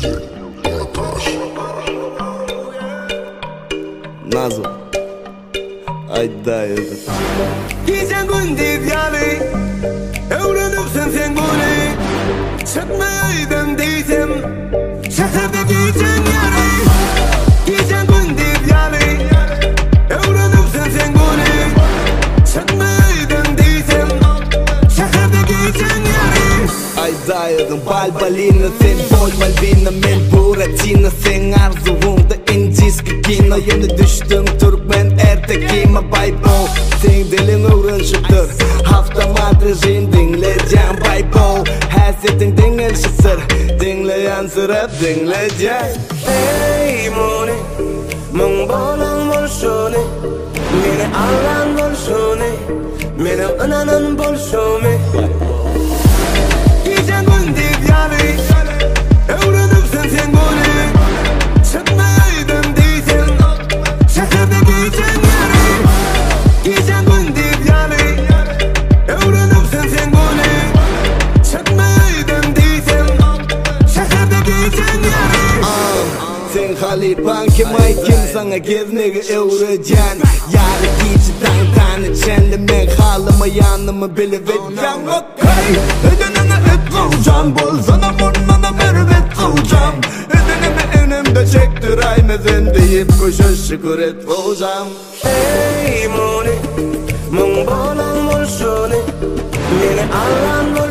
Nazo Ayda yazık Gecen gündüz yali Öğrenipsin sen bunu Çıkmayaydım değilsem Şehirde gecen yali Gecen gündüz yali Öğrenipsin sen bunu Çıkmayaydım değilsem Şehirde gecen yali Ayda yazık Balbalina sen bol Malvina men Buratina sen arzuğumda incis kikina Yeni düştüm Türkmen ertekime baybo Sen dilin öğrenşiptir Hafta madrizin dinleyeceğim baybo Hasetin dingelşiptir Dinleyen sırap dinleyeceğim Hey moni Mung bolan bolşoni Meni allan bolşoni Meni ınanan bolşoni Gecen gündüz yali Öğrenipsin sen bunu Çıkmayaydın değilsen Şehirde gecen yali Gecen gündüz yali Öğrenipsin sen bunu Çıkmayaydın değilsen Şehirde gecen yali Sen halipan kim ay kim sana gezmeye öğreceksin Yarı geceden tanıçenle men halıma yanımı biliveceksin Okay Edenine et olacağım bol sana burnuna mervet olacağım Edenime önümde çektiraymezen deyip koşa şükür et olacağım Hey moni Mung bolan bolşoni Meni allan